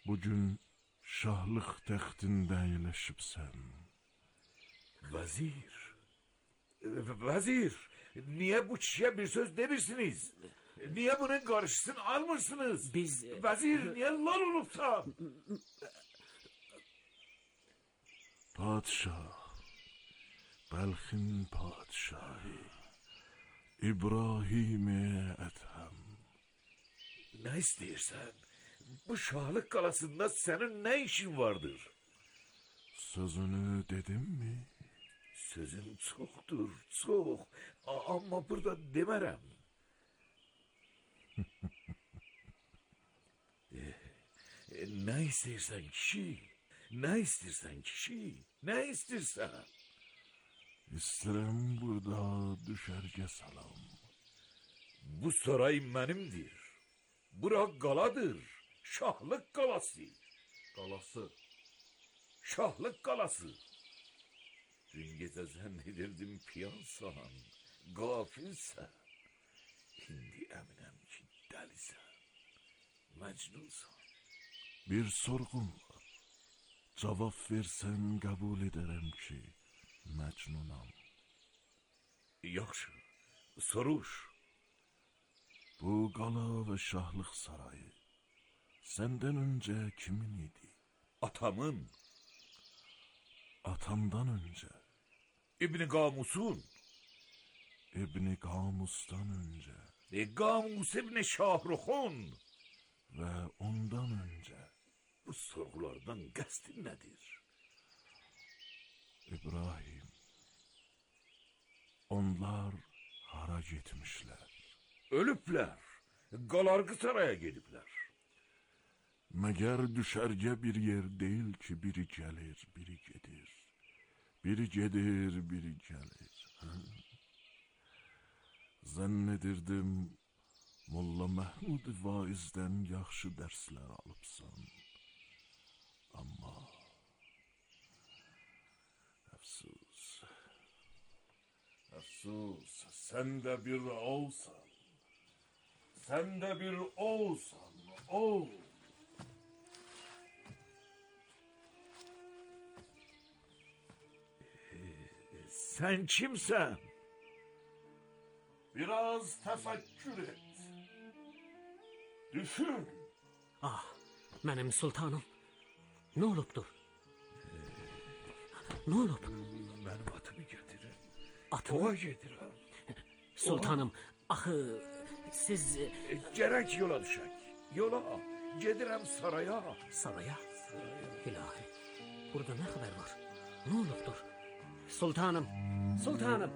Bugün şahlıq təxtində əyləşibsən. Vəzir, niye bu kişiye bir söz demirsiniz? Niye bunun karşısını almırsınız? Vəzir, niye lal olubsan? Padişah, Bəlxin padişahı, İbrahim-i Ədhəm. Ne istiyorsan? Bu şahlık kalasında senin ne işin vardır? Sözünü dedim mi? Sözün çoktur, çok. Ama burada demerem. Ne istiyorsan kişi? Ne istiyorsan kişi? Ne istiyorsan? İstərəm burada düşərgə salam. Bu saray benimdir. Bura qaladır. Şahlık qalası. Qalası. Şahlık qalası. Dün gecə zənnedirdim piyansan, qafilsən. İndi əminəm ki, dəlisən, məcnunsan. Bir sorğum var. Cavab versən qəbul edərəm ki, məcnunam. Yaxşı, soruş. Bu qala və şahlıq sarayı səndən öncə kimin idi? Atamın, Atamdan öncə, İbn Qamusun, İbn Qamusdan öncə Qamus İbn Şahruxun. və ondan öncə. Bu sorgulardan qəsdin nədir? İbrahim, onlar hara getmişlər? Ölüblər, Qalarqı saraya gediblər. Məgər düşərgə bir yer deyil ki, biri gəlir, biri gedir. Biri gedir, biri gəlir. Zənn edirdim, Molla Məhmud vaizdən yaxşı dərslər alıbsan. Amma əfsus, sən də bir olsan. Sən də bir olsan, ol. Sen kimsen? Biraz təfəkkür et. Düşün. Ah, mənim sultanım. Ne olubdur? Ne olub? Benim atımı getirin. Atımı? Ova getirin. Sultanım, axı siz Gerek yola düşək. Yola. Gedirəm saraya. saraya. İlahi, burada ne haber var? Ne olubdur? Sultanım, sultanım.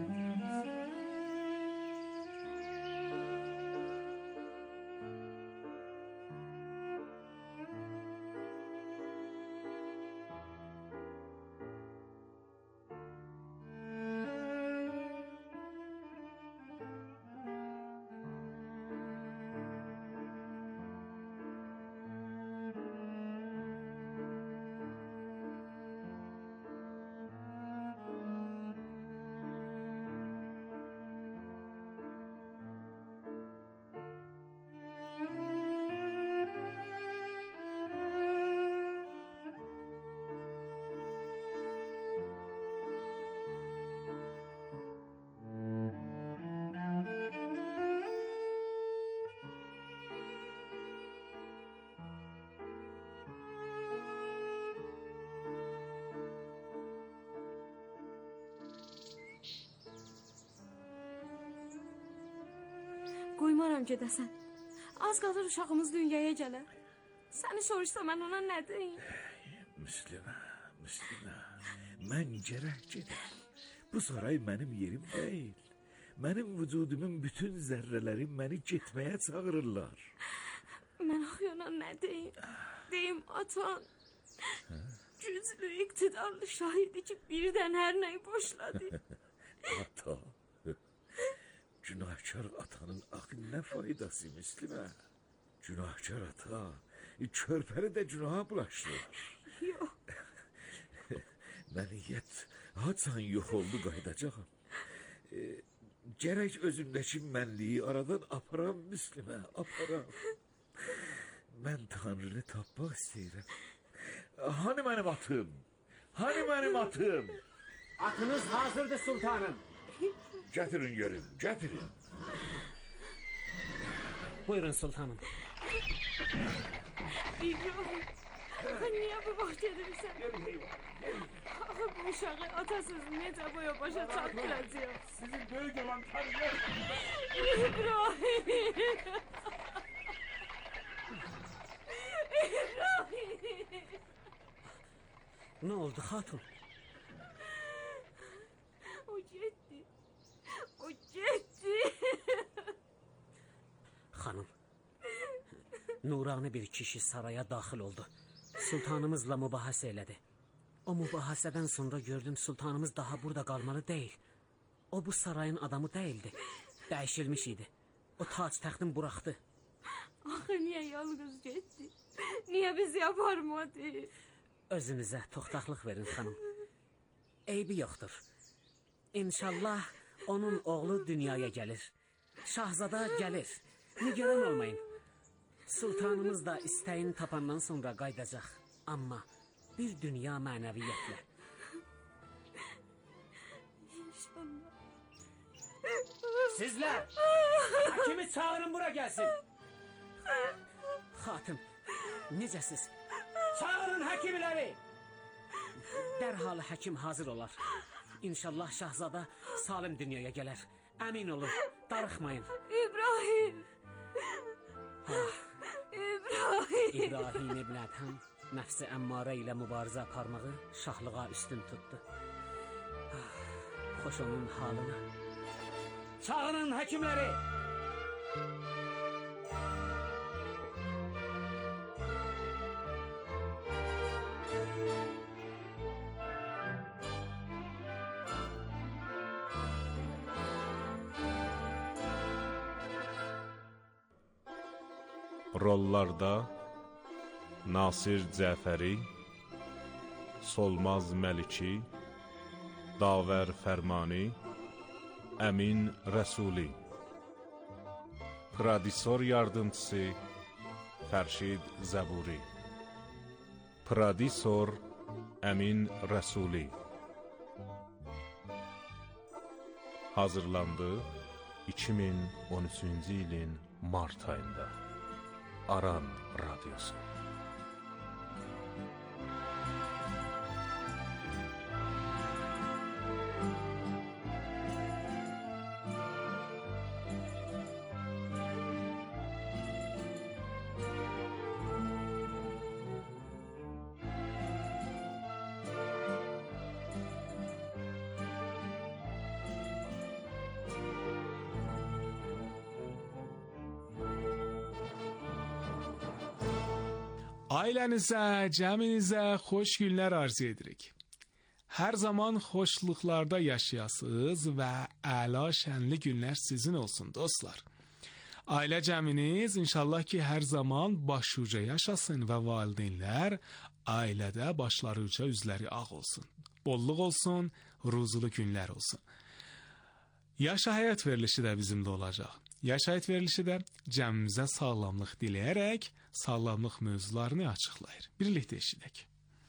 Qoymaram gedəsən. Az qalır uşağımız dünyaya gələr. Səni soruşsa mən ona nə deyim? Müslümə. Mən gərək gedim. Bu saray mənim yerim deyil. Mənim vücudumun bütün zərrələri məni getməyə çağırırlar. Mən axı ona nə deyim? Deyim atan. Güclü, iqtidarlı şahidi ki birdən hər nəyi boşladı. Ata. Günahkar atanın axı nə faydası Müslümə? Günahkar ata körpəni də günaha bulaşdılar. Yox. Məniyyət haçan yox oldu qayıdacağam. Gərək özümdəki mənliyi aradan aparam Müslümə, aparam. Mən Tanrını tapmaq istəyirəm. Hani mənim atım? Hani mənim atım? Atınız hazırdır sultanım. Gətirin görüm, gətirin. Buyurun sultanım. İbrahim. Niye bu vaxt edirsən? Bu uşağı atasız necə boya başa çatdıracaq? Sizin böyük olan Tanrı. İbrahim. İbrahim. Ne oldu hatun? O gitti. O gitti. Hanım. Nurani bir kişi saraya daxil oldu. Sultanımızla mübahisə elədi. O mübahisədən sonra gördüm sultanımız daha burada qalmalı deyil. O bu sarayın adamı değildi. Dəyişilmiş idi. O tac təxtini buraxdı. Axı niye yalnız gitti? Niye biz yaparmadı? Özünüzə toxtaqlıq verin xanım. Eybi yoxdur. İnşallah onun oğlu dünyaya gəlir. Şahzada gəlir. Nigaran olmayın. Sultanımız da istəyini tapandan sonra qaydacaq. Amma bir dünya mənəviyyətlə. İnşallah. Sizlər! Həkimi çağırın bura gəlsin. Xatım, necəsiz? Çağırın həkimləri! Dərhal həkim hazır olar. İnşallah şahzada salim dünyaya gələr. Əmin olun, darıxmayın. İbrahim. İbrahim. İbrahim ibn Ədhəm nəfsi əmmarə ilə mübarizə aparmağı şahlığa üstün tutdu. Xoş onun halına. Çağırın həkimləri! Rollarda Nasir Cəfəri, Solmaz Məliki, Davər Fərmani, Əmin Rəsuli. Prodüsor yardımçısı Fərşid Zəburi. Prodüsor Əmin Rəsuli. Hazırlandı 2013-cü ilin mart ayında. Aran Radyosu. Ailənizə, cəminizə xoş günlər arzu edirik. Hər zaman xoşluqlarda yaşayasınız və əla şənli günlər sizin olsun dostlar. Ailə cəminiz inşallah ki hər zaman başuca yaşasın və valideynlər ailədə başları uca üzləri ağ olsun. Bolluq olsun, ruzulu günlər olsun. Yaşa həyat verilişi də bizimdə olacaq. Yaşa həyat verilişi də cəmimizə sağlamlıq diləyərək sağlamlıq mövzularını açıqlayır. Birlikdə eşidək.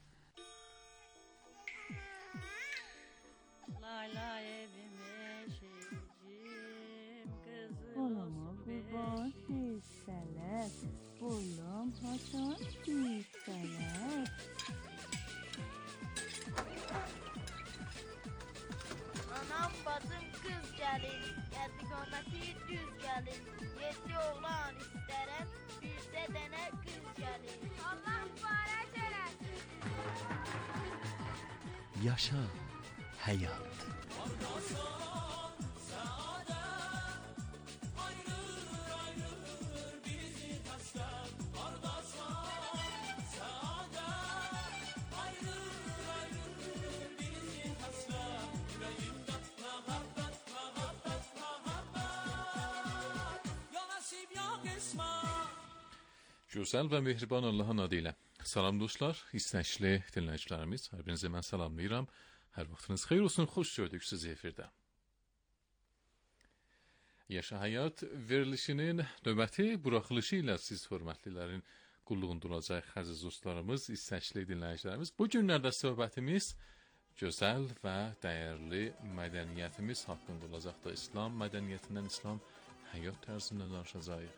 Olama qurban hissələr, boylam haçan hissələr. Anam bacım kız gəlir, qədiqaməti düz gəlir. 7 oğlan istərəm, bir də dənə qız gəlir. Allah mübarək eləsin. Yaşa həyat. Gözəl və mehriban Allahın adı ilə. Salam dostlar, istəkli dinləyicilərimiz, hər birinizə mən salamlayıram. Hər vaxtınız xeyir olsun, xoş gördük sizi efirdə. Yaşa Həyat verilişinin növbəti buraxılışı ilə siz hörmətlilərin qulluğunda olacaq əziz dostlarımız, istəkli dinləyicilərimiz. Bu günlərdə söhbətimiz gözəl və dəyərli mədəniyyətimiz haqqında olacaqdır. İslam mədəniyyətindən, İslam həyat tərzindən danışacağıq.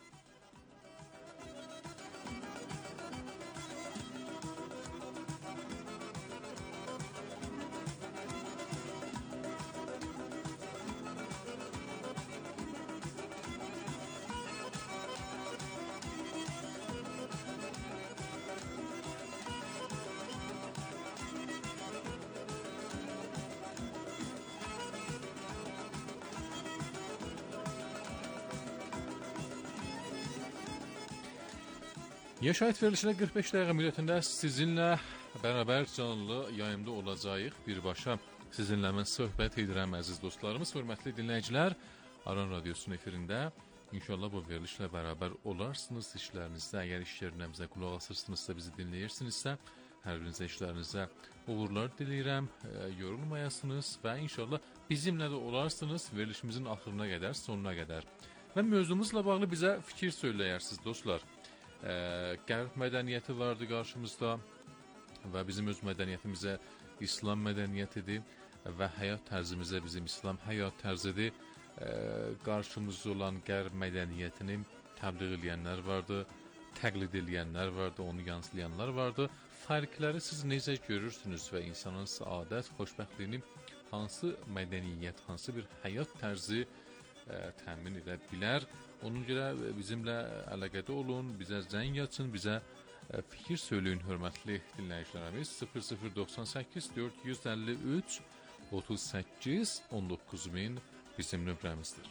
Yaşayət verilişində 45 dəqiqə müddətində sizinlə bərabər canlı yayımda olacağıq. Birbaşa sizinlə mən söhbət edirəm əziz dostlarımız, hörmətli dinləyicilər. Aran Radiosunun efirində inşallah bu verilişlə bərabər olarsınız işlərinizdə. Əgər iş yerinə bizə qulaq asırsınızsa, bizi dinləyirsinizsə, hər birinizə işlərinizə uğurlar diləyirəm, yorulmayasınız və inşallah bizimlə də olarsınız verilişimizin axırına qədər, sonuna qədər. Və mövzumuzla bağlı bizə fikir söyləyərsiniz dostlar. Qərb mədəniyyəti vardı qarşımızda və bizim öz mədəniyyətimizə İslam mədəniyyətidir və həyat tərzimizə bizim İslam həyat tərzidir. Qarşımızda olan qərb mədəniyyətini təbliğ edənlər vardı, təqlid edənlər vardı, onu yansılayanlar vardı. Fərqləri siz necə görürsünüz və insanın səadət, xoşbəxtliyini hansı mədəniyyət, hansı bir həyat tərzi təmin edə bilər? Onun görə bizimlə əlaqədə olun, bizə zəng açın, bizə fikir söyləyin hörmətli dinləyicilərimiz. 0098 453 38 19000 bizim nömrəmizdir.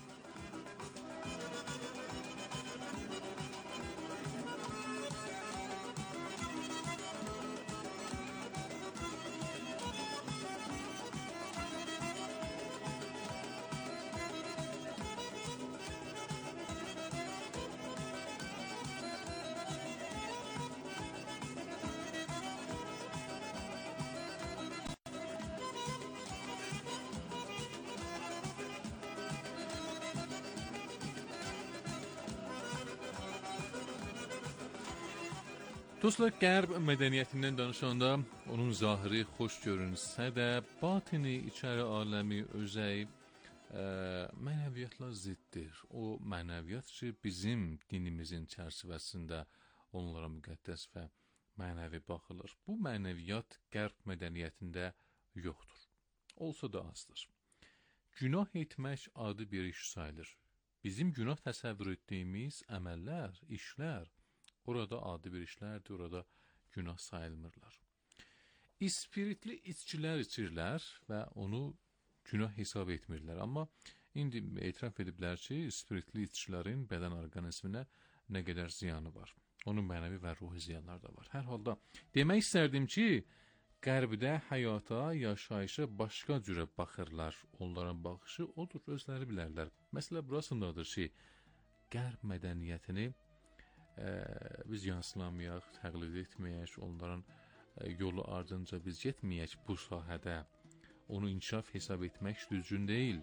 Dostlar, qərb mədəniyyətindən danışanda onun zahiri xoş görünsə də, batini, içəri aləmi, özəyi mənəviyyatla ziddir. O mənəviyyat ki, bizim dinimizin çərçivəsində onlara müqəddəs və mənəvi baxılır. Bu mənəviyyat qərb mədəniyyətində yoxdur. Olsa da azdır. Günah etmək adi bir iş sayılır. Bizim günah təsəvvür etdiyimiz əməllər, işlər, orada adi bir işlərdir, orada günah sayılmırlar. İspiritli içkilər içirlər və onu günah hesab etmirlər. Amma indi etiraf ediblər ki, spiritli içkilərin bədən orqanizminə nə qədər ziyanı var. Onun mənəvi və ruhi ziyanları da var. Hər halda demək istərdim ki, qərbdə həyata, yaşayışa başqa cürə baxırlar. Onların baxışı odur, özləri bilərlər. Məsələ burasındadır ki, qərb mədəniyyətini biz yansılamayaq, təqlid etməyək, onların yolu ardınca biz getməyək bu sahədə. Onu inkişaf hesab etmək düzgün deyil.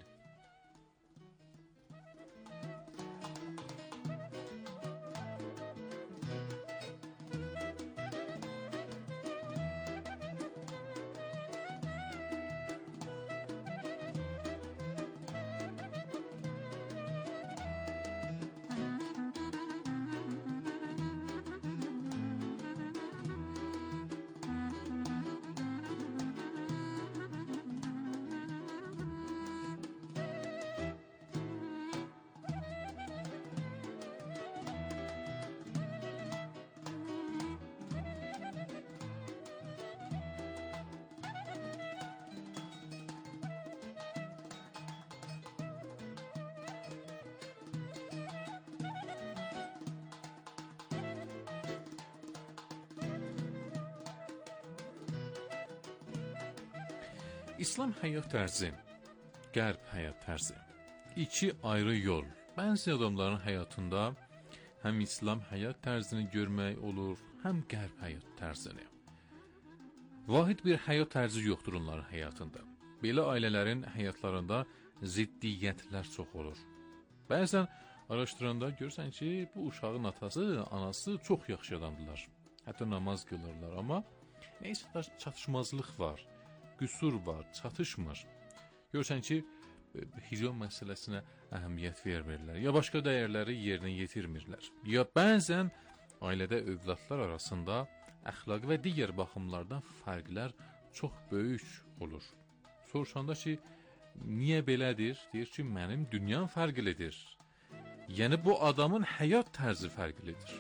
İslam həyat tərzi, qərb həyat tərzi. İki ayrı yol. Bəzi adamların həyatında həm İslam həyat tərzini görmək olur, həm qərb həyat tərzini. Vahid bir həyat tərzi yoxdur onların həyatında. Belə ailələrin həyatlarında ziddiyyətlər çox olur. Bəzən Araşdıranda görürsən ki, bu uşağın atası, anası çox yaxşı adamdılar. Hətta namaz qılırlar, amma neysə çatışmazlıq var, qüsur var, çatışmır. Görürsən ki, hicab məsələsinə əhəmiyyət vermirlər, ya başqa dəyərləri yerinə yetirmirlər. Ya bəzən ailədə övladlar arasında əxlaqi və digər baxımlardan fərqlər çox böyük olur. Soruşanda ki, niyə belədir? Deyir ki, mənim dünyam fərqlidir. Yəni bu adamın həyat tərzi fərqlidir.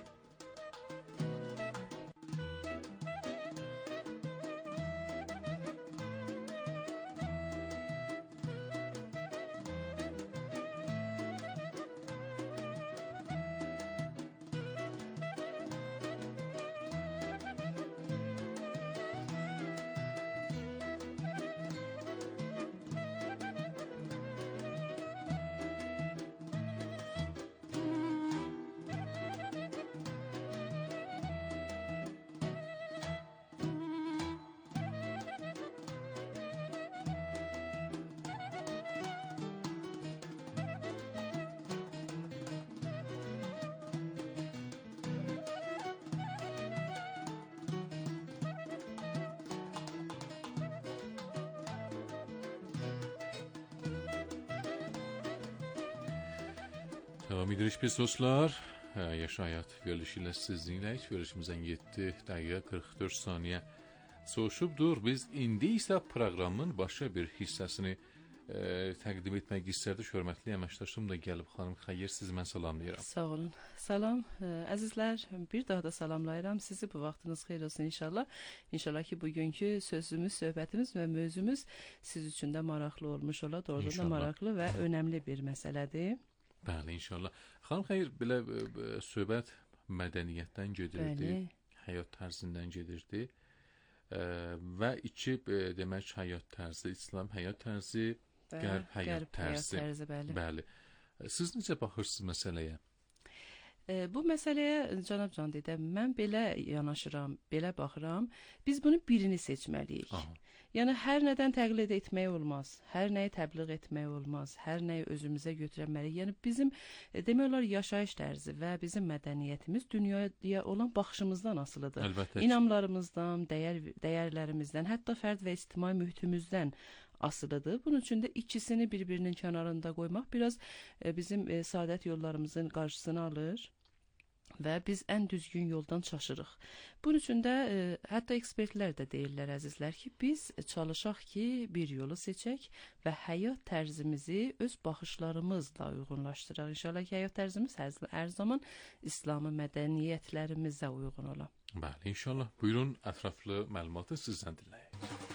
Devam edirik biz dostlar. Yaşa Hayat verilişi ilə sizinləyik. Verilişimizdən 7 dəqiqə 44 saniyə soğuşubdur. Biz indi isə proqramın başqa bir hissəsini təqdim etmək istərdik. Hörmətli əməkdaşım da gəlib, xanım xeyir, sizi mən salamlayıram. Sağ olun. Salam əzizlər, bir daha da salamlayıram sizi. Bu vaxtınız xeyir olsun inşallah. İnşallah ki bugünkü sözümüz, söhbətimiz və mövzumuz siz üçün də maraqlı olmuş ola. Doğrudan da maraqlı və önəmli bir məsələdir. Bəli, inşallah. Xanım xeyir, belə söhbət mədəniyyətdən gedirdi, həyat tərzindən gedirdi və iki demək həyat tərzi, İslam həyat tərzi, qərb həyat tərzi. Bəli. Siz necə baxırsınız məsələyə? Bu məsələyə cənab Can dedə, mən belə yanaşıram, belə baxıram. Biz bunu birini seçməliyik. Yəni hər nədən təqlid etmək olmaz, hər nəyi təbliğ etmək olmaz, hər nəyi özümüzə götürməliyik. Yəni bizim demək olar yaşayış tərzi və bizim mədəniyyətimiz dünyaya olan baxışımızdan asılıdır. Əlbəttə. İnamlarımızdan, dəyərlərimizdən, hətta fərd və ictimai mühitimizdən asılıdır. Bunun üçün də ikisini bir-birinin kənarında qoymaq biraz bizim saadət yollarımızın qarşısını alır və biz ən düzgün yoldan çaşırıq. Bunun üçün də hətta ekspertlər də deyirlər əzizlər ki, biz çalışaq ki, bir yolu seçək və həyat tərzimizi öz baxışlarımızla uyğunlaşdıraq. İnşallah ki, həyat tərzimiz hər zaman İslami mədəniyyətlərimizə uyğun ola. Bəli, inşallah. Buyurun, ətraflı məlumatı sizdən dinləyək.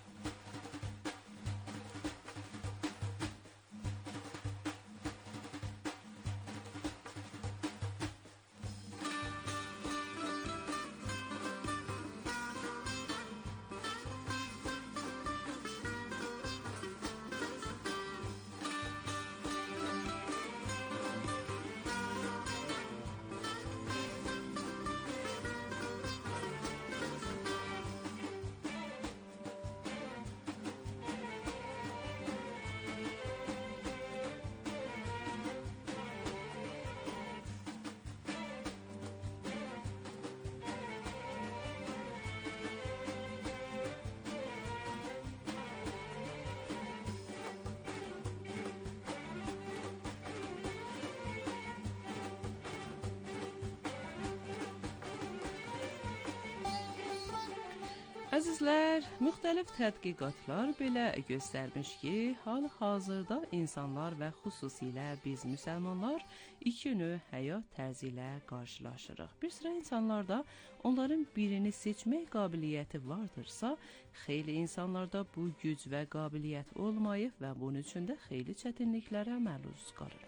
Əzizlər, müxtəlif tədqiqatlar belə göstərmiş ki, hal-hazırda insanlar və xüsusilə biz müsəlmanlar iki növ həyat tərzi ilə qarşılaşırıq. Bir sıra insanlarda onların birini seçmək qabiliyyəti vardırsa, xeyli insanlarda bu güc və qabiliyyət olmayıb və bunun üçün də xeyli çətinliklərə məruz qalırlar.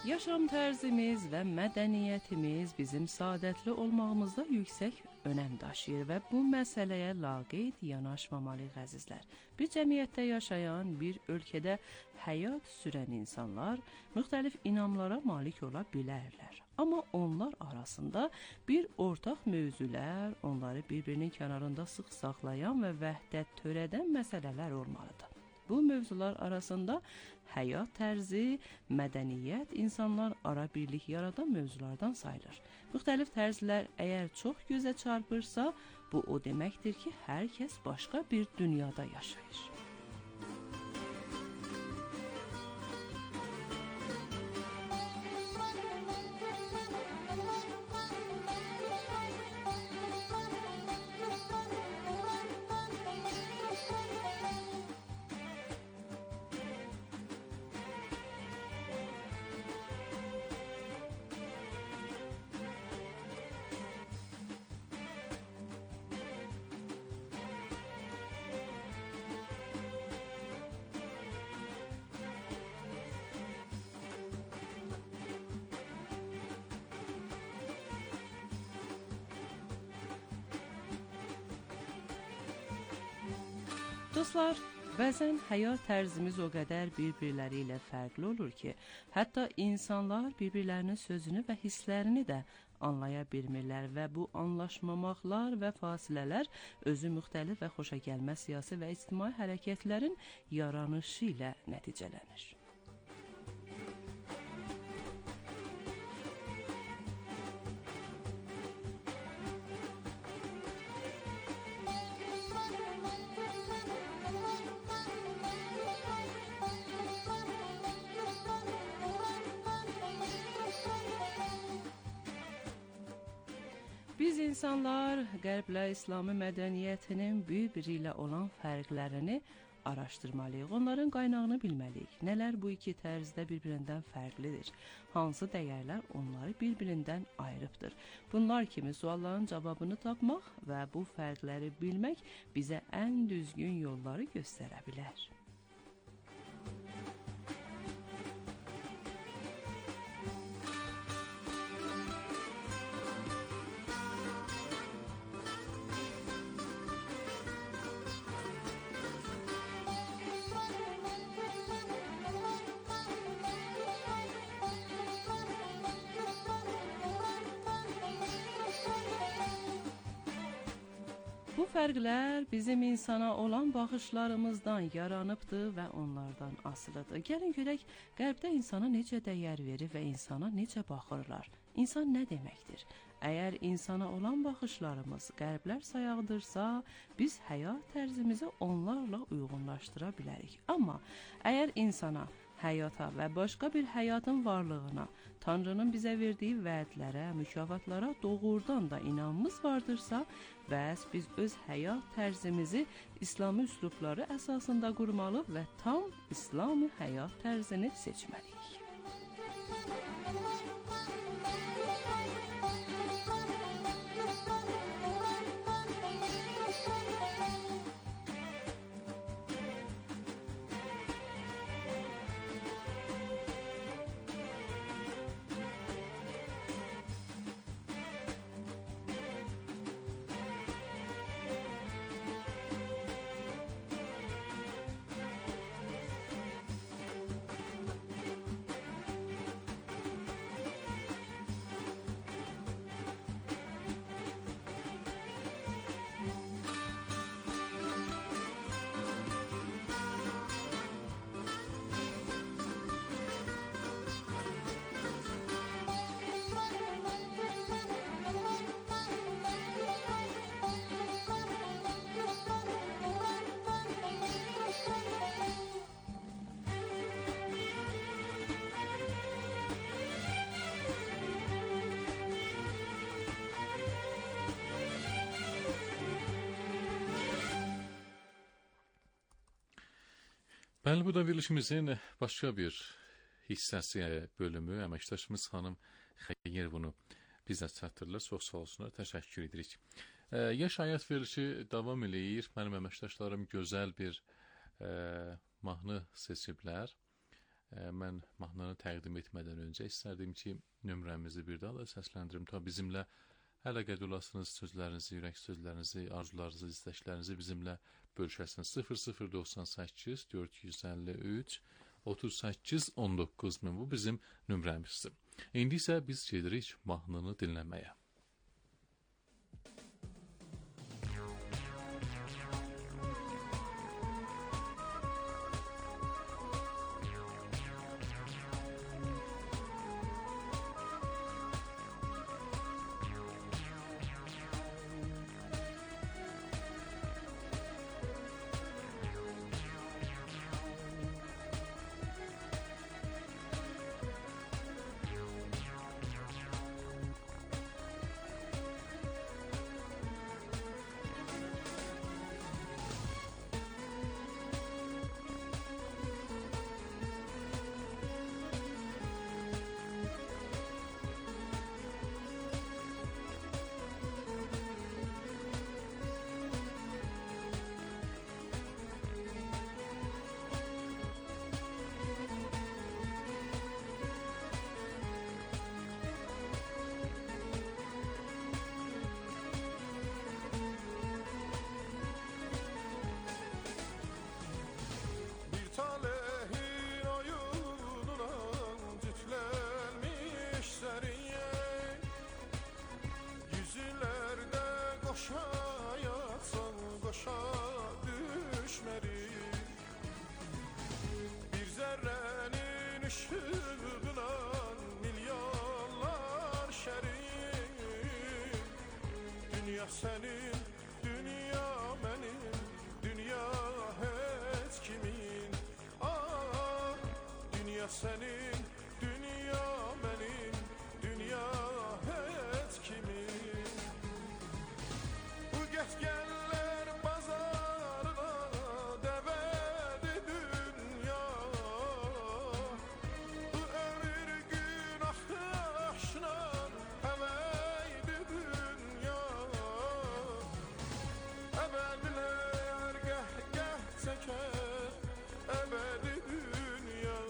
Yaşam tərzimiz və mədəniyyətimiz bizim saadətli olmağımızda yüksək önəm daşıyır və bu məsələyə laqeyd yanaşmamalıyıq əzizlər. Bir cəmiyyətdə yaşayan, bir ölkədə həyat sürən insanlar müxtəlif inamlara malik ola bilərlər. Amma onlar arasında bir ortaq mövzular, onları bir-birinin kənarında sıx saxlayan və vəhdət törədən məsələlər olmalıdır. Bu mövzular arasında həyat tərzi, mədəniyyət, insanlar ara birlik yaradan mövzulardan sayılır. Müxtəlif tərzlər əgər çox gözə çarpırsa, bu o deməkdir ki, hər kəs başqa bir dünyada yaşayır. Dostlar, bəzən həyat tərzimiz o qədər bir-birləri ilə fərqli olur ki, hətta insanlar bir-birlərinin sözünü və hisslərini də anlaya bilmirlər və bu anlaşmamaqlar və fasilələr özü müxtəlif və xoşagəlməz siyasi və ictimai hərəkətlərin yaranışı ilə nəticələnir. Biz insanlar Qərblə İslami mədəniyyətinin bir-biri ilə olan fərqlərini araşdırmalıyıq. Onların qaynağını bilməliyik. Nələr bu iki tərzdə bir-birindən fərqlidir? Hansı dəyərlər onları bir-birindən ayrıbdır? Bunlar kimi sualların cavabını tapmaq və bu fərqləri bilmək bizə ən düzgün yolları göstərə bilər. Bu fərqlər bizim insana olan baxışlarımızdan yaranıbdır və onlardan asılıdır. Gəlin görək, Qərbdə insana necə dəyər verir və insana necə baxırlar? İnsan nə deməkdir? Əgər insana olan baxışlarımız qərblər sayağdırsa, biz həyat tərzimizi onlarla uyğunlaşdıra bilərik. Amma əgər insana, həyata və başqa bir həyatın varlığına, Tanrının bizə verdiyi vədlərə, mükafatlara doğrudan da inanmız vardırsa, bəs biz öz həyat tərzimizi İslami üslubları əsasında qurmalı və tam İslami həyat tərzini seçməliyik. Bəli, bu da verilişimizin başqa bir hissəsi, bölümü. Əməkdaşımız xanım Xeyir bunu bizə çatdırırlar. Çox sağ olsunlar, təşəkkür edirik. Yaş həyat verilişi davam eləyir. Mənim əməkdaşlarım gözəl bir mahnı seçiblər. Mən mahnını təqdim etmədən öncə istərdim ki, nömrəmizi bir daha da səsləndirim. Tabi bizimlə əlaqədə olasınız, sözlərinizi, ürək sözlərinizi, arzularınızı, istəklərinizi bizimlə bölüşəsiniz. 0098 453 38 19 min, bu bizim nömrəmizdir. İndi isə biz gedirik mahnını dinləməyə. Senin, dünya benim, dünya hiç kimin? Ah, dünya senin, dünya benim, dünya hiç kimin? Bu getgeller pazarına devedi dünya. Bu ömür günah yaşına heveydi dünya. Ebediler geh çeker, ebedi dünya.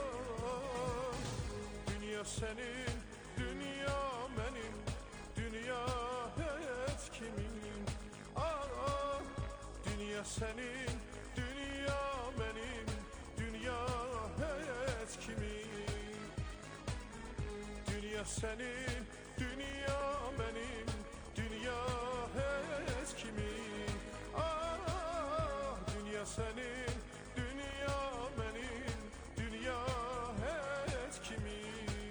Dünya senin, dünya benim, dünya hiç kimin? Ah, dünya senin, dünya benim, dünya hiç kimin? Dünya senin, dünya benim, dünya hiç kimin? Ah, dünya senin, dünya benim, dünya hiç kimin?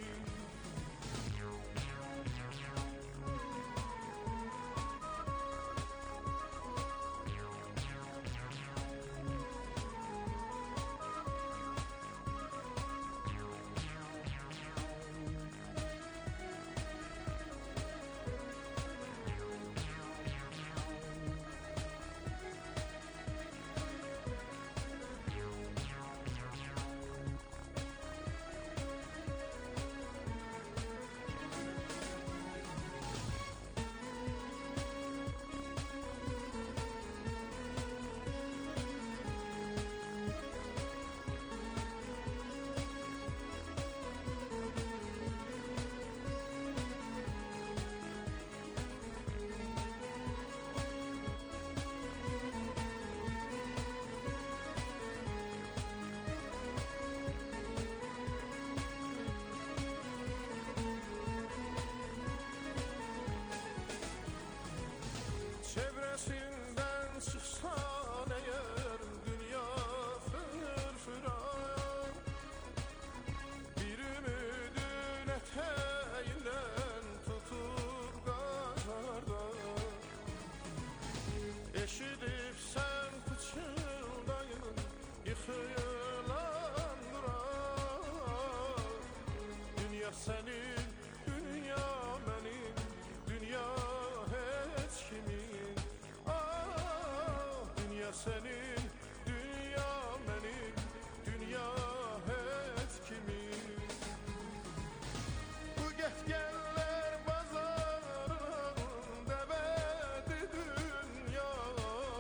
Çevresinden çıksan eğer dünya fırfıran, bir ümidin eteğinden tutur gazardan. Eşidip sen fıçıldayın yıkılan duran. Dünya senin, dünya benim, dünya hiç kimin? Dünya senin, dünya benim, dünya hiç kimin? Bu getgeller pazarına devedi dünya.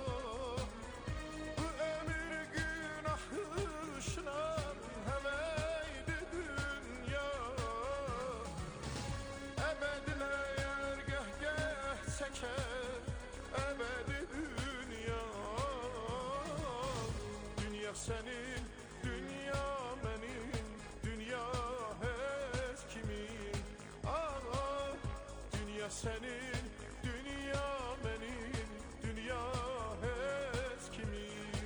Bu ömür günah işler hemen Dünya senin, dünya benim, dünya hiç kimin. Aa, dünya senin, dünya benim, dünya hiç kimin.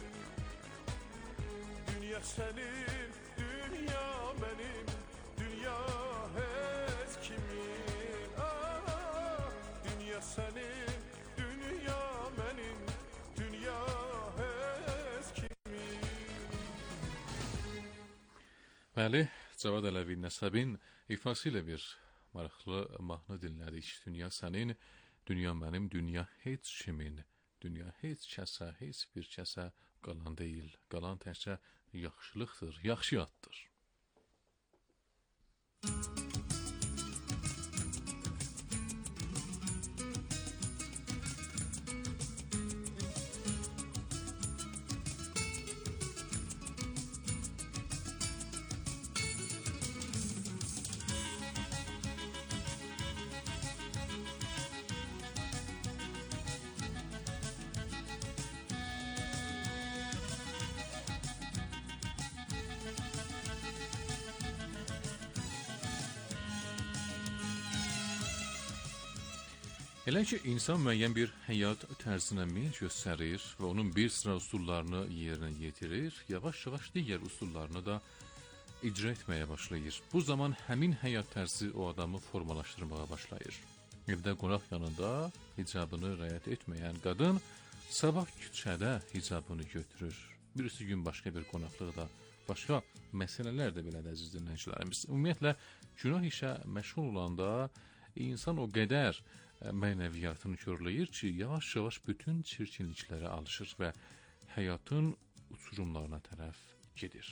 Dünya senin, dünya benim, dünya hiç kimin. Aa, dünya senin, dünya benim, dünya hiç kimin. Bəli, Cavad Ələvi Nəsəbin ifası ilə bir maraqlı mahnı dinlədik. Dünya sənin, dünya mənim, dünya heç kimin. Dünya heç kəsə, heç bir kəsə qalan deyil. Qalan təkcə yaxşılıqdır, yaxşı yaddır. Elə ki, insan müəyyən bir həyat tərzinə meyl göstərir və onun bir sıra usullarını yerinə yetirir, yavaş-yavaş digər usullarını da icra etməyə başlayır. Bu zaman həmin həyat tərzi o adamı formalaşdırmağa başlayır. Evdə qonaq yanında hicabını rəayət etməyən qadın sabah küçədə hicabını götürür. Birisi gün başqa bir qonaqlıqda, başqa məsələlər də belədir əziz dinləyicilərimiz. Ümumiyyətlə, günah işə məşğul olanda insan o qədər mənəviyyatını körləyir ki, yavaş-yavaş bütün çirkinliklərə alışır və həyatın uçurumlarına tərəf gedir.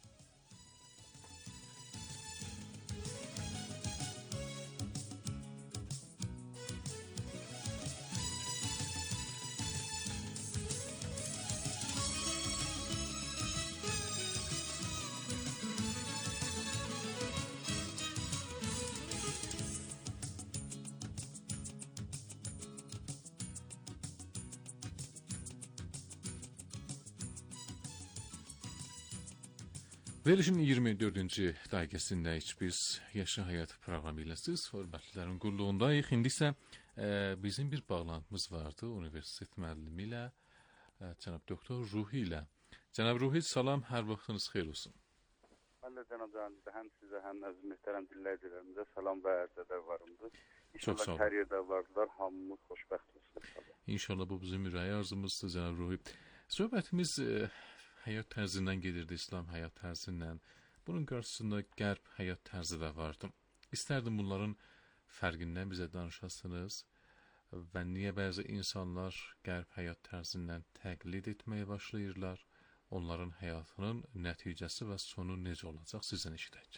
Verilişin 24-cü dəqiqəsindəyik biz. Yaşa Həyat proqramı ilə siz hörmətlilərin qulluğundayıq. İndi isə bizim bir bağlantımız vardı universitet müəllimi ilə, cənab doktor Ruhi ilə. Cənab Ruhi, salam, hər vaxtınız xeyir olsun. Mən də cənab Canizdə həm sizə, həm əziz mühtərəm dinləyicilərimizə salam və ərzədə varımdır. Çox sağ olun. Hər yerdə vardılar, hamımız xoşbəxt olsun. İnşallah bu bizim ürəyi arzumuzdur, cənab Ruhi. Söhbətimiz həyat tərzindən gedirdi, İslam həyat tərzindən. Bunun qarşısında qərb həyat tərzi də vardı. İstərdim bunların fərqindən bizə danışasınız və niyə bəzi insanlar qərb həyat tərzindən təqlid etməyə başlayırlar, onların həyatının nəticəsi və sonu necə olacaq sizdən eşidək.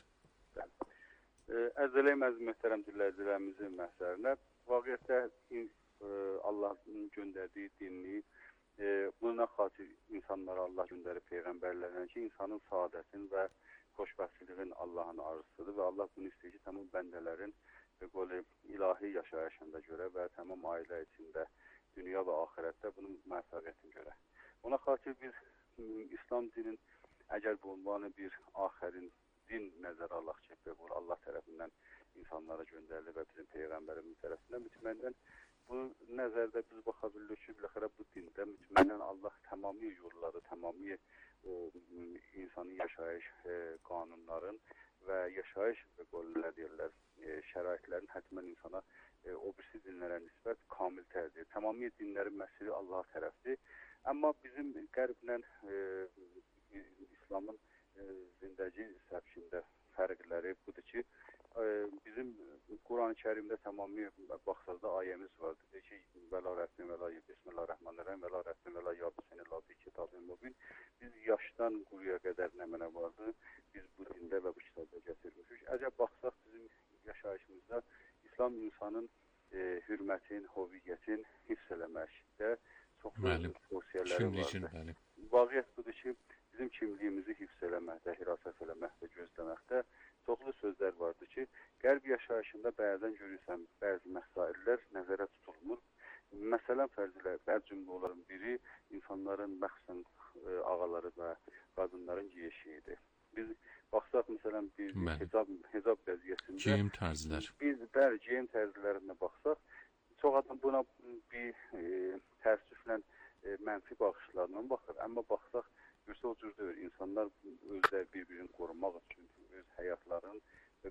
Ərz eləyim əziz möhtərəm dinləyicilərimizin məhzərinə. Vaqiətdə Allahın göndərdiyi dinini buna xatir insanlara Allah göndərib peyğəmbərlərlə ki, insanın saadətin və xoşbəxtliyin Allahın arzusudur və Allah bunu istəyir ki, tamam bəndələrin belə ilahi yaşayışında görə və tamam ailə içində, dünya və axirətdə bunun məsuliyyətini görə. Ona xatir biz İslam dinin əgər bu ünvanı bir axərin din nəzərə alaq ki, bu Allah tərəfindən insanlara göndərilir və bizim peyğəmbərimiz tərəfindən mütməyindən bu nəzərdə biz baxa bilirik ki, biləxərə bu dində mütməyindən Allah tamamilə yolları, tamamilə insanın yaşayış qanunların və yaşayış şəraitlərin həttəmən insana o birisi dinlərə nisbət kamil tərdir. Tamamilə dinlərin məsəli Allah tərəfdir. Amma bizim qərblə İslamın zindəci səbkində fərqləri budur ki, bizim Quran-ı Kərimdə tamamilə baxsazda ayəmiz vardır. Deyir ki, vəla rəbbin vəla bismillahirrahmanirrahim vəla rəbbin vəla yabisini labi kitabın mübin. Biz yaşdan quruya qədər nə mənə vardır, biz bu dində və bu kitabda gətirmişik. Əcəb baxsaq bizim yaşayışımızda İslam insanın hürmətin, hoviyyətin hifz eləməkdə çoxlu tövsiyələri vardır. Vaqiət budur ki, bizim kimliyimizi hifz eləməkdə, hirasət eləməkdə, gözləməkdə çoxlu sözlər vardır ki, qərb yaşayışında bəzən görürsən, bəzi məsaillər nəzərə tutulmur. Məsələn, fərzilə, cümlələrin biri insanların məxsən ağaları və Bəli. hicab qəziyyəsində Geyim tərzləri. Biz bəli geyim tərzlərinə baxsaq, çox adam buna bir təəssüflə mənfi baxışlarla baxır. Amma baxsaq, görsə o cür deyil. İnsanlar özləri bir-birini qorumaq üçün, öz həyatlarının və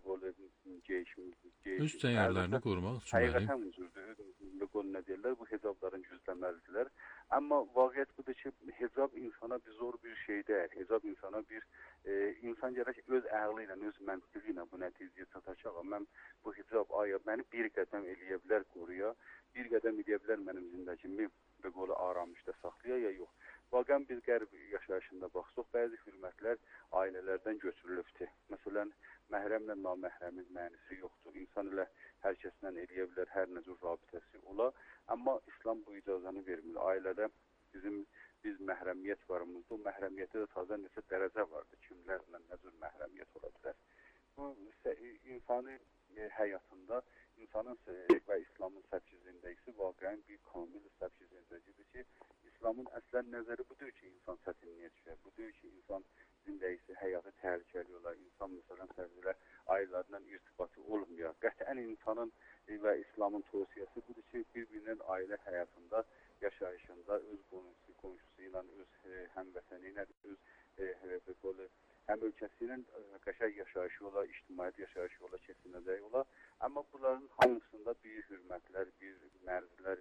öz dəyərlərini qorumaq üçün. Həqiqətən bu cürdür. Nə deyirlər, bu hicabların gözləməlidirlər. Amma vaqiət budur ki, hicab insana bir zor bir şey deyil. Hicab insana insan gərək öz əqli ilə, öz məntiqi ilə bu nəticəyə çatacaq. Mən bu hicab məni bir qədəm eləyə bilər qoruya, bir qədəm eləyə bilər mənim zindagimi belə aramışda saxlaya ya yox. Vaqən biz qərb yaşayışında baxsaq, bəzi hürmətlər ailələrdən götürülübdür. Məsələn, məhrəmlə naməhrəmin mənisi yoxdur. İnsan ilə hər kəslə eləyə bilər, hər nə cür rabitəsi ola. Amma İslam bu icazəni vermir. Ailədə biz məhrəmiyyət varımızda, o məhrəmiyyətdə də taza neçə dərəcə vardır. Kimlərlə nə cür məhrəmiyyət ola bilər. Bu insani həyatında, insanın və İslamın səbki zindəgisi vaqəən bir kamil səbki zindəgidir ki, İslamın əslən nəzəri budur ki, insan çətinliyə düşər. Budur ki, insan zindəgisi həyatı təhlükəli olar. İnsan məsələn fərzilə ailələrlə irtibatı olmayar. Qətiən insanın və İslamın tövsiyəsi budur ki, bir-birinin ailə həyatında, yaşayışında, öz qonşusu ilə, öz həmvətəni ilə, öz həm ölkəsi ilə qəşəng yaşayışı ola, ictimaiyyət yaşayışı ola, keçinəcək ola. Amma bunların hamısında bir hürmətlər, bir mərzlər,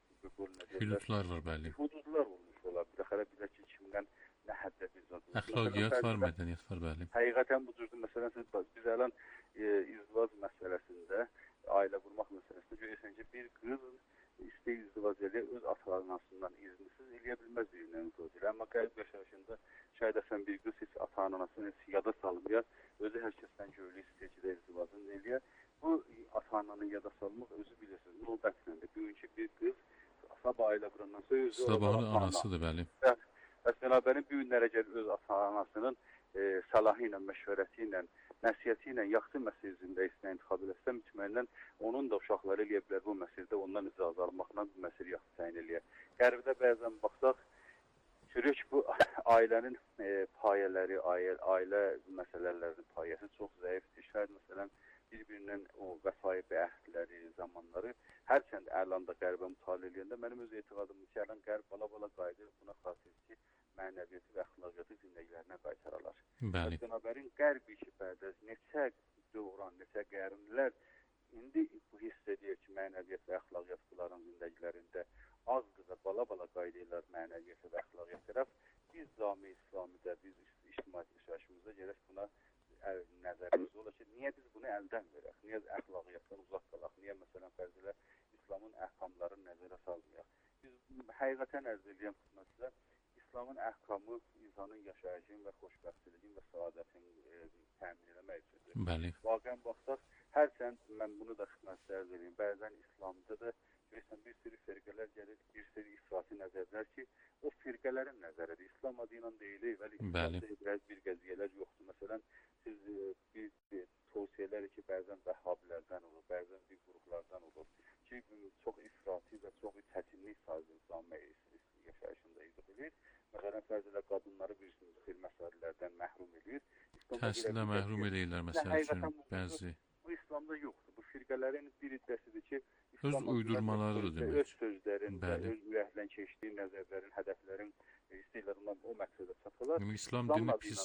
hüdudlar var, bəli. Hüdudlar olmuş ola. Bir dəxələ bilək ki, kimdən nə həddə bir zat. Əxlaqiyyat var, mədəniyyət var, bəli. Həqiqətən bu cürdür. Məsələn, biz ələn izdivac məsələsində, ailə qurmaq məsələsində görürsən ki, bir qız istəyir izdivac eləyə, öz ata-anasından iznisiz eləyə bilməz birindən izdivac eləyə. Amma qərb yaşayışında şayad əsən bir qız heç ata-anasını heç yada salmaya, özü hər kəsdən görülü istəyir ki, izdivacını eləyə. Bu ata-ananı yada salmaq özü bilirsiniz, növbətləndi. Bugünkü bir qız sabah ailə qurandan sonra özü sabahın anasıdır, bəli. Bəs bərabərin bu günlərə gəlir öz ata-anasının salahı ilə, məşvərəti ilə, nəsiyyəti ilə yaxşı məsələsində intiqab eləsə, mütməyindən onun da uşaqları eləyə bilər bu məsələdə ondan icazə almaqla bu məsələ yaxşı təyin eləyə. Qərbdə bəzən baxsaq, görürük ki, bu ailənin payələri, ailə məsələlərinin payəsi çox zəifdir. Şəhər məsələn, bir-birinin o vəsai və əhdləri, zamanları hərçənd əlanda qərbə mütaliə edəndə mənim öz etiqadımdır ki, ələn qərb bala-bala qayıdır buna xatir ki, mənəviyyəti və əxlaqiyyatı zindəgilərinə qaytaralar. Bəli. Bənabərin qərb işi bərdə neçə dövran, neçə qərnlər indi bu hiss edir ki, mənəviyyət və əxlaqiyyat bunların zindəgilərində azdır və bala-bala qayıdırlar mənəviyyəti və əxlaqiyyat tərəf. Biz cami İslamidə, biz ictimaiyyət yaşayışımızda gərək buna nəzərimiz ola ki, niyə biz bunu əldən verək? Niyə əxlaqiyyatdan uzaq qalaq? Niyə məsələn fərzilə İslamın əhkamlarını nəzərə salmayaq? Biz həqiqətən ərz edirəm sizə, İslamın əhkamı insanın yaşayışın və xoşbəxtliyin və saadətin təmin eləmək üçündür. Bəli. Vaqən baxsaq, hərçənd mən bunu da xidmətlə ərz edirəm. Bəzən İslamda da görürsən bir sürü firqələr gəlir, bir sürü ifrati nəzərlər ki, o firqələrin nəzəridir. İslam adı ilə deyilir, vəli İslamda bir qəziyyələr yoxdur. Məsələn, siz bir tövsiyələr ki, bəzən vəhhabilərdən olur, bəzən bir qruplardan olur ki, çox ifrati və çox çətinlik sazı İslamı yaşayışında izah edir. Məsələn, fərzilə qadınları bir məsələlərdən məhrum edir. Təhsilə məhrum edirlər, məsəl üçün, bəzi. Bu İslamda yoxdur. Bu firqələrin bir iddəsidir ki, öz uydurmalarıdır demək. Öz sözlərin, öz ürəkdən keçdiyi nəzərlərin, hədəflərin istəyirlər o məqsədə çatırlar. İslam dini pis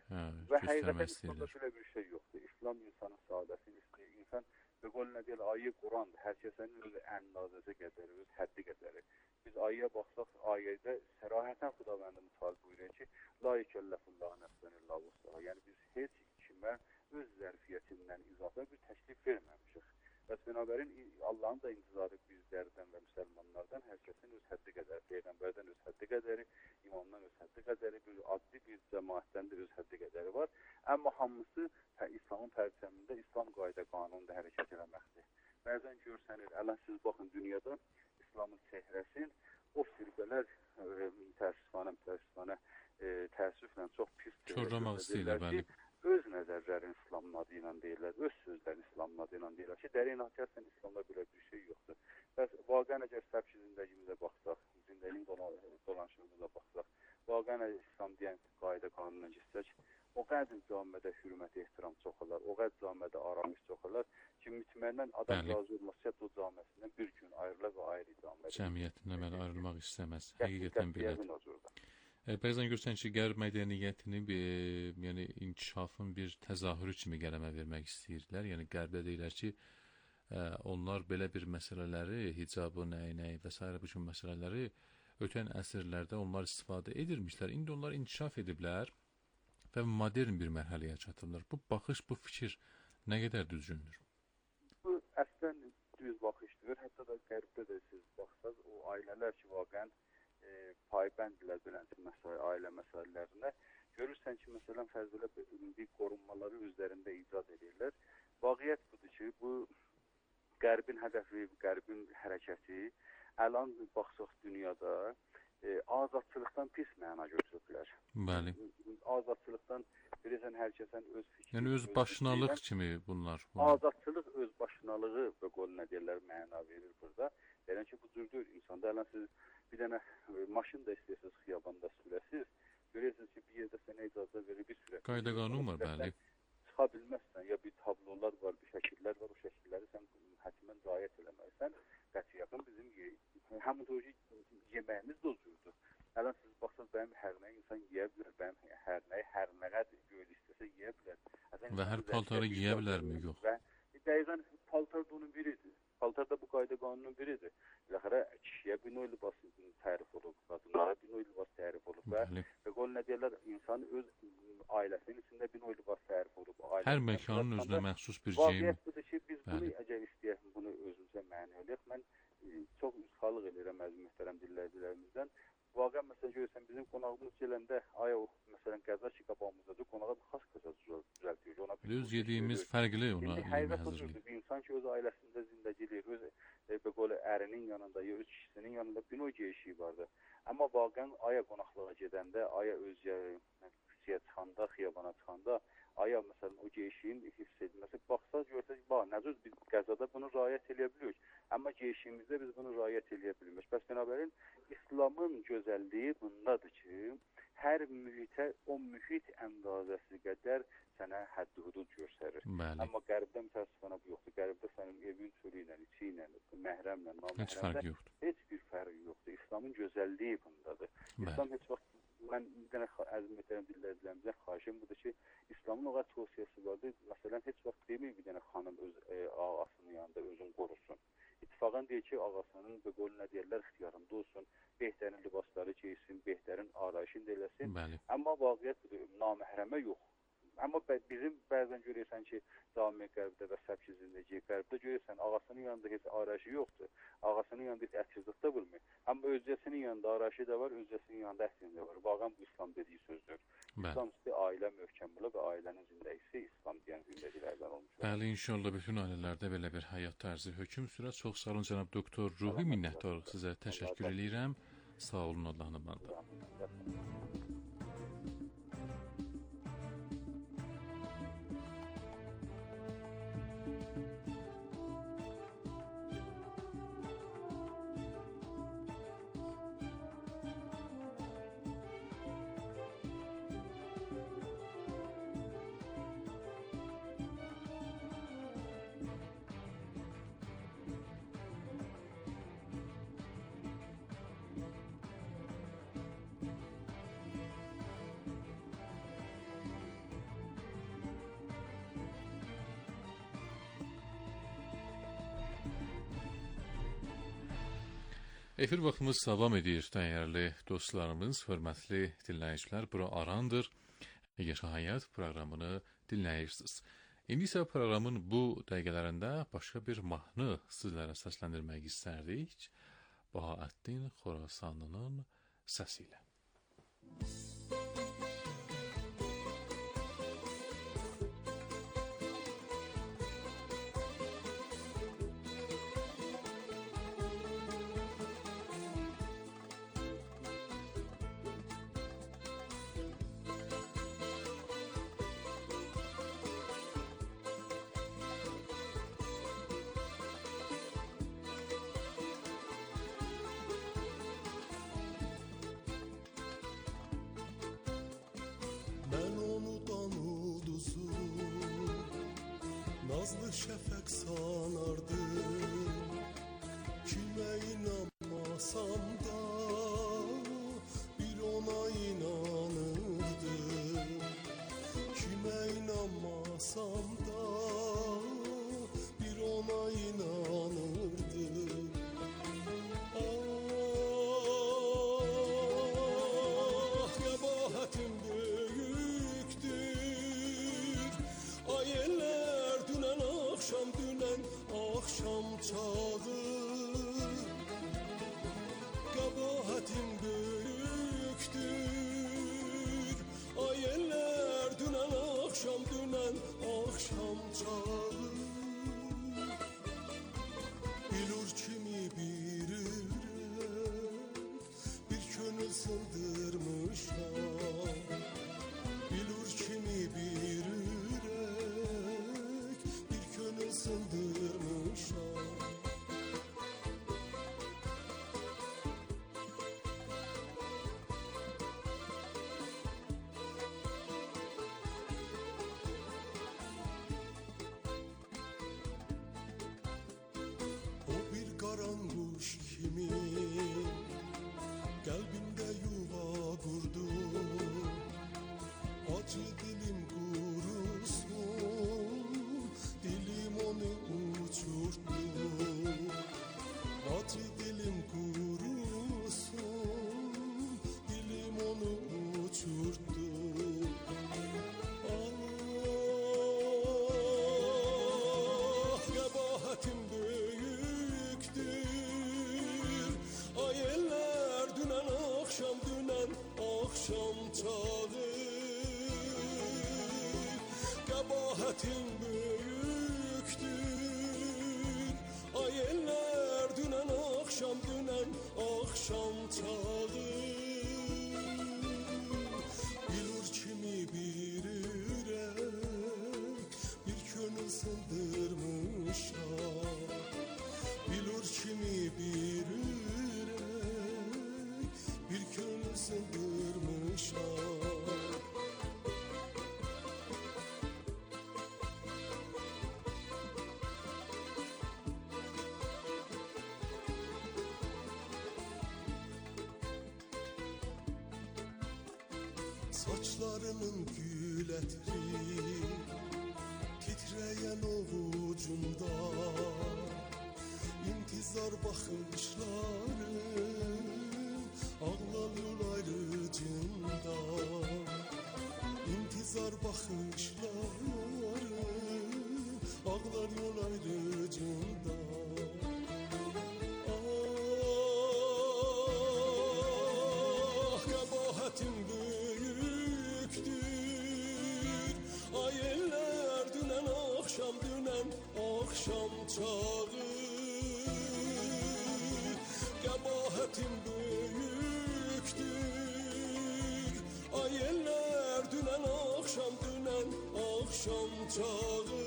və həqiqətən İslamda belə bir şey yoxdur. İslam insanın saadəsini istəyir. İnsan və qol nə deyil, ayı Qurandır. Hər kəsənin öz əndazəsi qədəri, öz həddi qədəri. Biz ayəyə baxsaq, ayədə sərahətən Xudavəndi mütalib buyuruyor ki, la yekəlləhullahu nəfsən illə vus'aha. Yəni biz heç kimə öz zərfiyyətindən izafə bir təklif verməmişik. Bəs binabərin Allahın da intizarı bizlərdən və müsəlmanlardan hər kəsin öz həddi qədəri, Peyğəmbərdən öz həddi qədəri, imamdan öz həddi qədəri, bir adli bir cəmaətdən də öz həddi qədəri var. Amma hamısı İslamın pərçəmində İslam qayda qanununda hərəkət eləməkdir. Bəzən görsənir, ələn siz baxın dünyada İslamın çehrəsin, o firqələr təəssüflə çox pis çorlamaq istəyirlər, bəli. Öz nəzərlərin İslamın adı ilə deyirlər, öz sözlərin İslamın adı ilə deyirlər ki, dərin hakikaten İslamda belə bir şey yoxdur. Bəs vaqən əgər səbki zindəgimizə baxsaq, zindəliyin dolanışımıza baxsaq, vaqən əgər İslam deyən qayda qanununa gitsək, o qədər camidə hürmət, ehtiram çox olar, o qədər camidə aramış çox olar ki, mütməyindən adam razı olmasa o camisindən bir gün ayrılar və ayrı camidə. Cəmiyyətindən belə ayrılmaq istəməz. Həqiqətən belədir. Bəzən görsən ki, qərb mədəniyyətini yəni inkişafın bir təzahürü kimi qələmə vermək istəyirlər. Yəni qərbdə deyirlər ki, onlar belə bir məsələləri, hicabı, nəyi və s. bu kimi məsələləri ötən əsrlərdə onlar istifadə edirmişlər. İndi onlar inkişaf ediblər və modern bir mərhələyə çatıblar. Bu baxış, bu fikir nə qədər düzgündür? Bu əslən düz baxışdır. Hətta da qərbdə də siz baxsaz, o ailələr ki, vaqən paybəndilər beləncə ailə məsələlərinə görürsən ki, məsələn, fərzələ bir qorunmaları üzərində icad edirlər. Vaqiət budur ki, bu qərbin hədəfi, qərbin hərəkəti əlan baxsaq dünyada azadçılıqdan pis məna götürüblər. Bəli. Azadçılıqdan bilirsən, hər kəsən öz fikri. Yəni öz başınalıq kimi bunlar. Azadçılıq öz başınalığı və qol nə deyirlər məna verir burada. Yəni ki, bu cür deyil insanda. Ələn siz bir dənə maşın da istəyirsiniz, xiyabanda sürəsiz. Görürsünüz ki, bir yerdə sənə icazə verir, bir sürə. Qayda qanun var, bəli. Çıxa bilməzsən, ya bir tablolar var, bir şəkillər var, o şəkilləri sən hətimən riayət eləməlisən. Qətiyyətin bizim həmin o yeməyimiz də o cürdür. Ələn siz baxsınız, bənim hər nəyi insan yeyə bilər, bənim hər nəyi hər nə qədər göl istəsə yeyə bilər. Və hər paltarı yeyə bilərmi? Yox. Və dəqiqən paltar da onun biridir. Paltar da bu qayda qanunun biridir. Biləxərə kişiyə bir növ libas tərif olub, qadınlara bir növ libas tərif olub və qol nə deyirlər, insan öz ailəsinin içində bir növ libas tərif olub. Hər məkanın özünə məxsus bir geyim. Vaqiət budur ki, biz bunu əgər istəyək, bunu özümüzə məni eləyək. Mən çox üzxalıq edirəm əziz möhtərəm dinləyicilərimizdən. Vaqiən məsələn görürsən, bizim qonağımız gələndə aya o məsələn qəza ki qabağımızdadır, qonağa bir xas qəza düzəltirik. Öz yediyimiz fərqli ona həqiqət odur. Bir insan ki öz ailəsində zindəgi eləyir, öz ərinin yanında ya öz kişisinin yanında bir o geyişiyi vardır. Amma vaqiən aya qonaqlığa gedəndə, aya öz küçəyə çıxanda, xiyabana çıxanda, aya məsələn o geyişiyin hiss edilməsi, baxsaq görsək, necə biz qəzada bunu riayət eləyə bilirik. Amma geyişimizdə biz bunu riayət eləyə bilmirik. Bəs binabərin İslamın gözəlliyi bundadır ki, hər mühitə o mühit əndazəsi qədər sənə həddi hudud göstərir. Amma qərbdə mütəəssifənə bu yoxdur. Qərbdə sənin evin çölü ilə, içi ilə, məhrəmlə, naməhrəmlə heç bir fərqi yoxdur. İslamın gözəlliyi bundadır. İslam heç vaxt, mən bir dənə əziz möhtərəm dinləyicilərimizdən xahişim budur ki, İslamın o qədər tövsiyəsi vardır. Məsələn, heç vaxt demir bir dənə xanım öz ağasının yanında özünü qorusun. İttifaqan deyir ki, ağasının və qol nə deyirlər, ixtiyarında olsun, behətərin libasları geysin, behətərin arayışını da eləsin. Amma vaqiət budur, naməhrəmə yox. Amma bizim bəzən görürsən ki, cami qərbdə və səbki zindəki qərbdə görürsən, ağasının yanında heç arayışı yoxdur. Ağasının yanında heç əksizlik də bilmir. Amma özcəsinin yanında arayışı da var, özcəsinin yanında əksizlik də var. Vaqan bu İslam dediyi sözdür. İslam üstü ailə möhkəm bula və ailənin zindəgisi İslam deyən zindəgilərdən olmuş. Bəli, inşallah bütün ailələrdə belə bir həyat tərzi hökm sürər. Çox sağ olun cənab doktor. Ruhi minnətdarlıq sizə təşəkkür edirəm. Sağ olun, Allahın amanında. Efir vaxtımız davam edir, dəyərli dostlarımız, hörmətli dinləyicilər. Bura Arandır, Yaşa Həyat proqramını dinləyirsiniz. İndi isə proqramın bu dəqiqələrində başqa bir mahnı sizlərə səsləndirmək istərdik. Bahaəddin Xorasanlının səsi ilə. Ben unutan nazlı şəfəq sanardım. Kimə inanmasam da bir ona inanırdım. Kimə inanmasam da bir ona inanırdım. Ah, qəbahatim böyükdür. Ay eller dünən axşam çağı. Qəbahatim böyükdür. Ay eller dünən axşam çağı. Bilur kimi bir ürək bir könül sındırmışam. Bilur kimi bir ürək bir könül sındırmışam. O bir qaranquş kimi qəlbimdə yuva qurdu. Acı dilim qurusun, dilim onu uçurtdu. Acı dilim qurusun, dilim onu uçurtdu. Ah, qəbahatim böyükdür. Ay eller dünən axşam çağı. Qəbahatim böyükdür. Ay eller dünən axşam çağı. Bilur kimi bir ürək bir könül sındırmışam. Bilur kimi bir ürək bir könül sındırmışam. Saçlarının gül ətri titrəyən ovucumda. İntizar baxışlarım ağlanır ayrıcımda. İntizar baxışlarım ağlanır ayrıcımda. Ah, qəbahatim böyükdür. Ay eller dünən axşam çağı. Qəbahatim böyükdür. Ay eller dünən axşam çağı.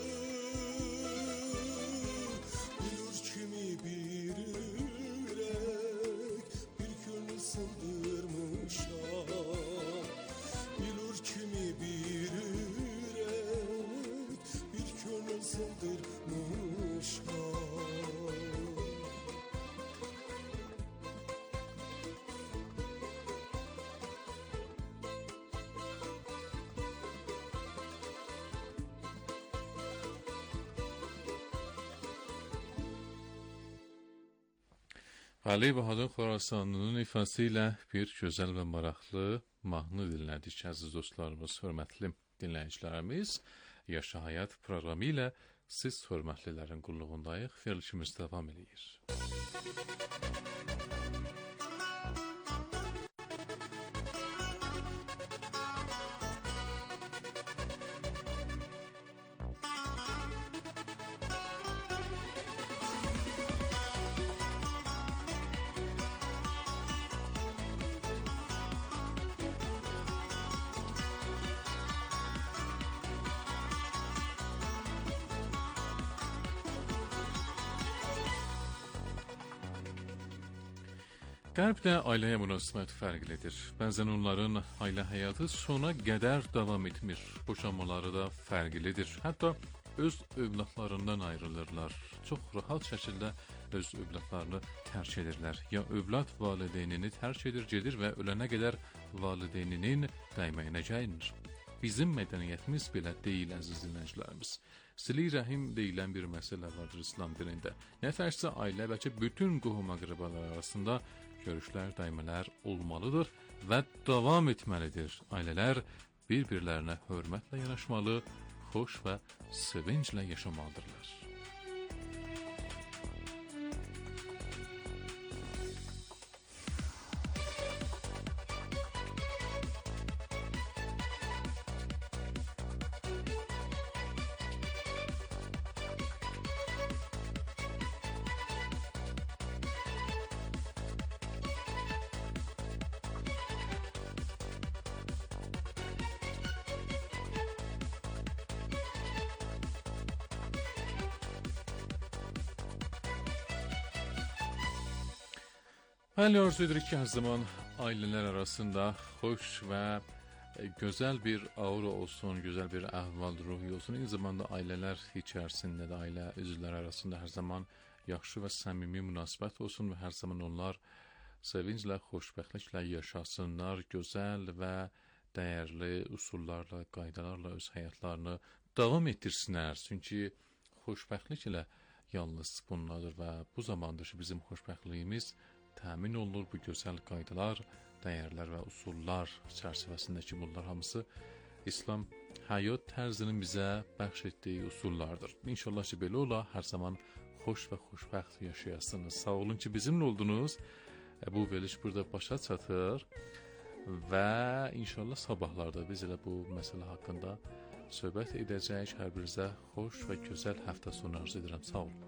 Bilur kimi bir ürək bir könül sındırmışam. Bilur kimi bir ürək bir könül sındırmışam. Ali Bahadır Xorasanlının ifası ilə bir gözəl və maraqlı mahnı dinlədik əziz dostlarımız, hörmətli dinləyicilərimiz. Yaşa Həyat proqramı ilə siz hörmətlilərin qulluğundayıq, verilişimiz davam edir. Qərbdə ailəyə münasibət fərqlidir. Bəzən onların ailə həyatı sona qədər davam etmir. Boşanmaları da fərqlidir. Hətta öz övladlarından ayrılırlar. Çox rahat şəkildə öz övladlarını tərk edirlər. Ya övlad valideynini tərk edir, gedir və ölənə qədər valideyninin dəyməyinə gəlinir. Bizim mədəniyyətimiz belə deyil, əziz dinləyicilərimiz. Sili rəhim deyilən bir məsələ vardır İslam dinində. Nə təkcə ailə, bəlkə bütün qohum-əqrəbalar arasında görüşlər, dəymələr olmalıdır və davam etməlidir. Ailələr bir-birlərinə hörmətlə yanaşmalı, xoş və sevinclə yaşamalıdırlar. Bəli, arzu edirik ki, hər zaman ailələr arasında xoş və gözəl bir aura olsun, gözəl bir əhval-ruhi olsun. Eyni zamanda ailələr içərisində də ailə üzvləri arasında hər zaman yaxşı və səmimi münasibət olsun və hər zaman onlar sevinclə, xoşbəxtliklə yaşasınlar, gözəl və dəyərli usullarla, qaydalarla öz həyatlarını davam etdirsinlər. Çünki xoşbəxtlik ilə yalnız bunlardır və bu zamandır ki, bizim xoşbəxtliyimiz təmin olunur. Bu gözəl qaydalar, dəyərlər və usullar çərçivəsində ki, bunlar hamısı İslam həyat tərzinin bizə bəxş etdiyi usullardır. İnşallah ki, belə ola, hər zaman xoş və xoşbəxt yaşayasınız. Sağ olun ki, bizimlə oldunuz. Bu veriliş burada başa çatır və inşallah sabahlarda biz elə bu məsələ haqqında söhbət edəcəyik. Hər birinizə xoş və gözəl həftə sonu arzu edirəm. Sağ olun.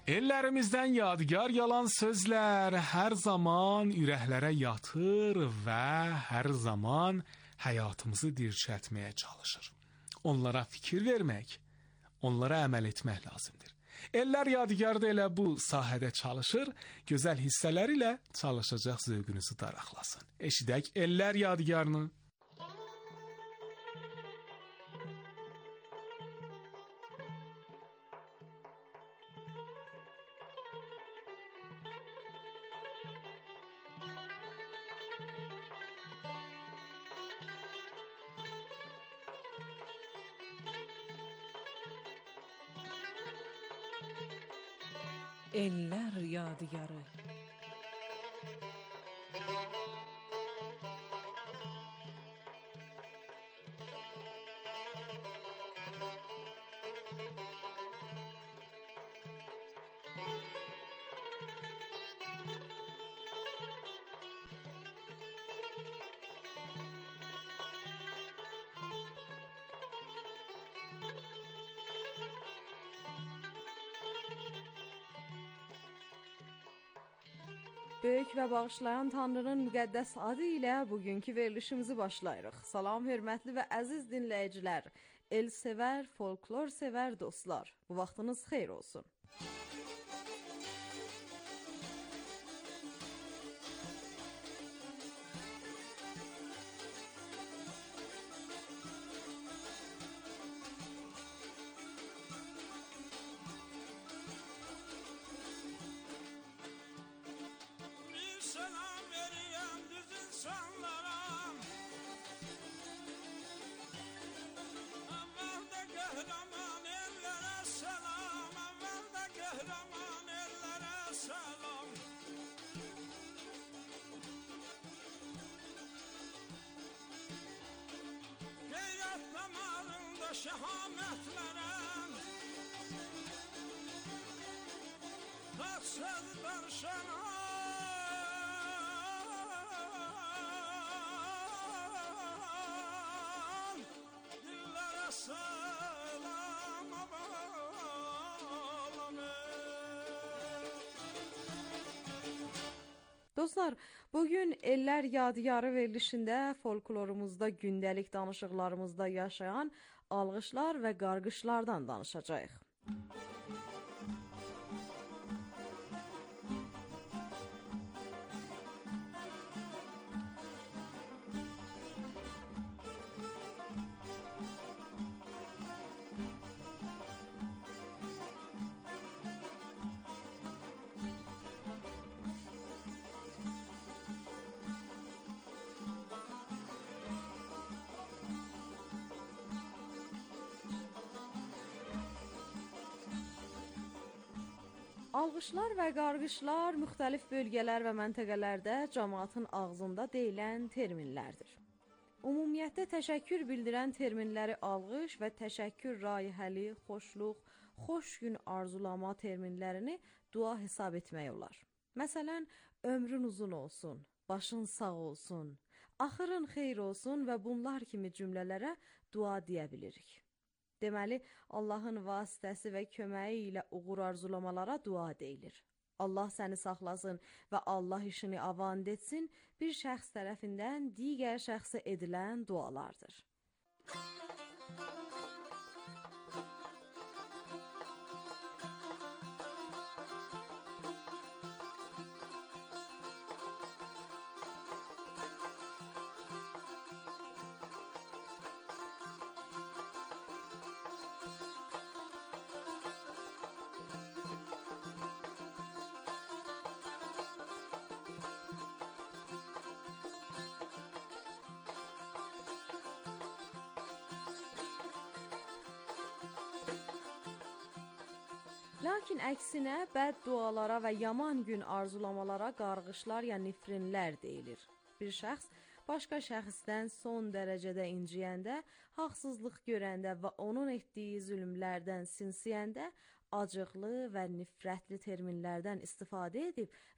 Ellərimizdən yadigar yalan sözlər hər zaman ürəklərə yatır və hər zaman həyatımızı dirçəltməyə çalışır. Onlara fikir vermək, onlara əməl etmək lazımdır. Ellər yadigarı da elə bu sahədə çalışır, gözəl hissələri ilə çalışacaq zövqünüzü daraqlasın. Eşidək ellər yadigarını. Ellər yadigarı. Böyük və bağışlayan Tanrının müqəddəs adı ilə bugünkü verilişimizi başlayırıq. Salam, hörmətli və əziz dinləyicilər, el sevər, folklor sevər dostlar. Bu vaxtınız xeyir olsun. Şehametlerem tatsız darşanan dillere selam Dostlar, bugün Ellər Yadigarı verilişində folklorumuzda, gündəlik danışıqlarımızda yaşayan alğışlar və qarğışlardan danışacağıq. Alğışlar və qarğışlar müxtəlif bölgələr və məntəqələrdə cəmaatın ağzında deyilən terminlərdir. Ümumiyyətlə təşəkkür bildirən terminləri alğış və təşəkkür rayihəli, xoşluq, xoş gün arzulama terminlərini dua hesab etmək olar. Məsələn, ömrün uzun olsun, başın sağ olsun, axırın xeyir olsun və bunlar kimi cümlələrə dua deyə bilirik. Deməli, Allahın vasitəsi və köməyi ilə uğur arzulamalara dua deyilir. Allah səni saxlasın və Allah işini avand etsin bir şəxs tərəfindən digər şəxsə edilən dualardır. Lakin əksinə bəd dualara və yaman gün arzulamalara qarğışlar ya nifrinlər deyilir. Bir şəxs başqa şəxsdən son dərəcədə inciyəndə, haqsızlıq görəndə və onun etdiyi zülmlərdən sinsiyəndə acıqlı və nifrətli terminlərdən istifadə edib